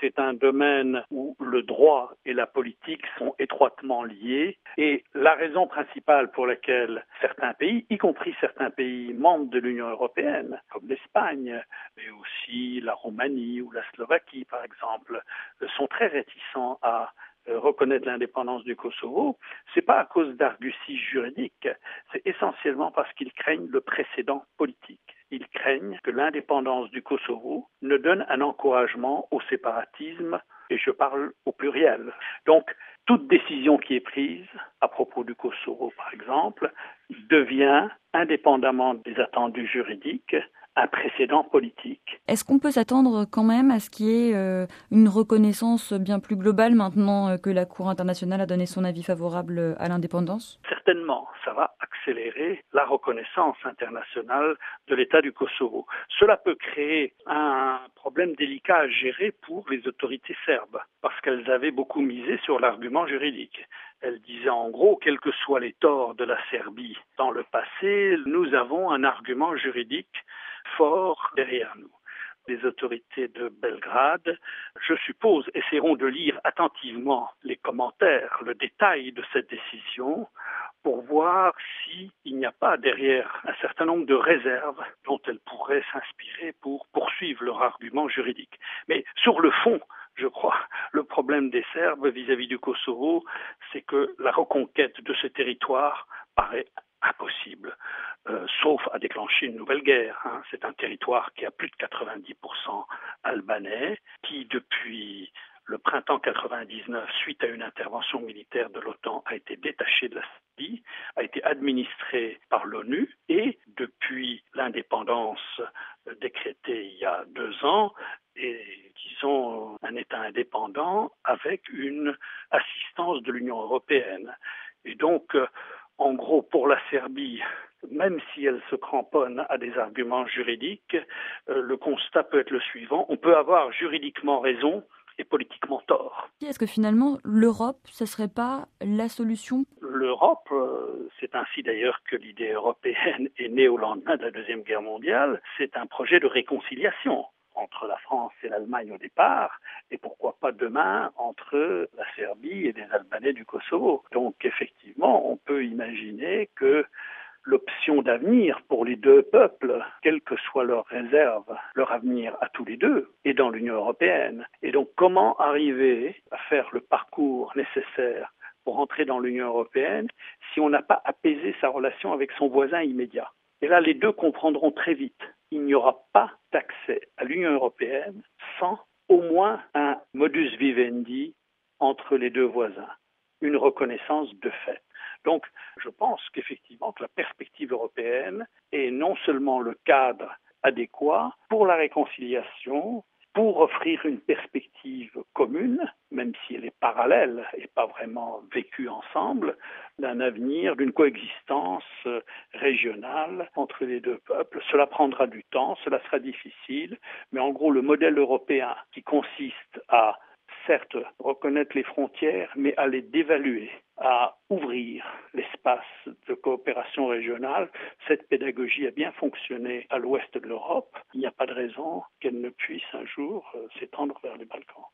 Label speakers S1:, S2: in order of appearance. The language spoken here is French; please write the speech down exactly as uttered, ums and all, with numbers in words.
S1: C'est un domaine où le droit et la politique sont étroitement liés et la raison principale pour laquelle certains pays, y compris certains pays membres de l'Union européenne, comme l'Espagne, mais aussi la Roumanie ou la Slovaquie par exemple, sont très réticents à reconnaître l'indépendance du Kosovo, c'est pas à cause d'arguties juridiques, c'est essentiellement parce qu'ils craignent le précédent politique. Ils craignent que l'indépendance du Kosovo ne donne un encouragement au séparatisme, et je parle au pluriel. Donc, toute décision qui est prise à propos du Kosovo, par exemple, devient, indépendamment des attendus juridiques, un précédent politique.
S2: Est-ce qu'on peut s'attendre quand même à ce qu'il y ait euh, une reconnaissance bien plus globale maintenant euh, que la Cour internationale a donné son avis favorable à l'indépendance ?
S1: Certainement, ça va accélérer la reconnaissance internationale de l'État du Kosovo. Cela peut créer un problème délicat à gérer pour les autorités serbes, parce qu'elles avaient beaucoup misé sur l'argument juridique. Elle disait en gros, quels que soient les torts de la Serbie dans le passé, nous avons un argument juridique fort derrière nous. Les autorités de Belgrade, je suppose, essaieront de lire attentivement les commentaires, le détail de cette décision pour voir s'il n'y a pas derrière un certain nombre de réserves dont elles pourraient s'inspirer pour poursuivre leur argument juridique. Mais sur le fond, je crois, le problème des Serbes vis-à-vis du Kosovo, c'est que la reconquête de ce territoire paraît impossible, euh, sauf à déclencher une nouvelle guerre. Hein. C'est un territoire qui a plus de quatre-vingt-dix pour cent albanais, qui depuis le printemps quatre-vingt-dix-neuf, suite à une intervention militaire de l'OTAN, a été détaché de la Serbie, a été administré par l'ONU et depuis l'indépendance décrétée il y a deux ans, et disons un État indépendant avec une assistance de l'Union européenne. Et donc, en gros, pour la Serbie, même si elle se cramponne à des arguments juridiques, euh, le constat peut être le suivant. On peut avoir juridiquement raison et politiquement tort.
S2: Est-ce que finalement, l'Europe, ce ne serait pas la solution ?
S1: L'Europe, euh, c'est ainsi d'ailleurs que l'idée européenne est née au lendemain de la Deuxième Guerre mondiale, c'est un projet de réconciliation entre la France et l'Allemagne au départ, et pourquoi pas demain entre la Serbie et les Albanais du Kosovo. Donc effectivement, on peut imaginer que l'option d'avenir pour les deux peuples, quelles que soient leurs réserves, leur avenir à tous les deux, est dans l'Union européenne. Et donc comment arriver à faire le parcours nécessaire pour entrer dans l'Union européenne si on n'a pas apaisé sa relation avec son voisin immédiat? Et là, les deux comprendront très vite. Il n'y aura pas d'accès à l'Union européenne sans au moins un modus vivendi entre les deux voisins, une reconnaissance de fait. Donc, je pense qu'effectivement, que la perspective européenne est non seulement le cadre adéquat pour la réconciliation, pour offrir une perspective commune, même si elle est parallèle et pas vraiment vécue ensemble, d'un avenir, d'une coexistence régionale entre les deux peuples. Cela prendra du temps, cela sera difficile, mais en gros, le modèle européen qui consiste à certes reconnaître les frontières, mais à les dévaluer, à ouvrir l'espace de coopération régionale. Cette pédagogie a bien fonctionné à l'ouest de l'Europe. Il n'y a pas de raison qu'elle ne puisse un jour s'étendre vers les Balkans.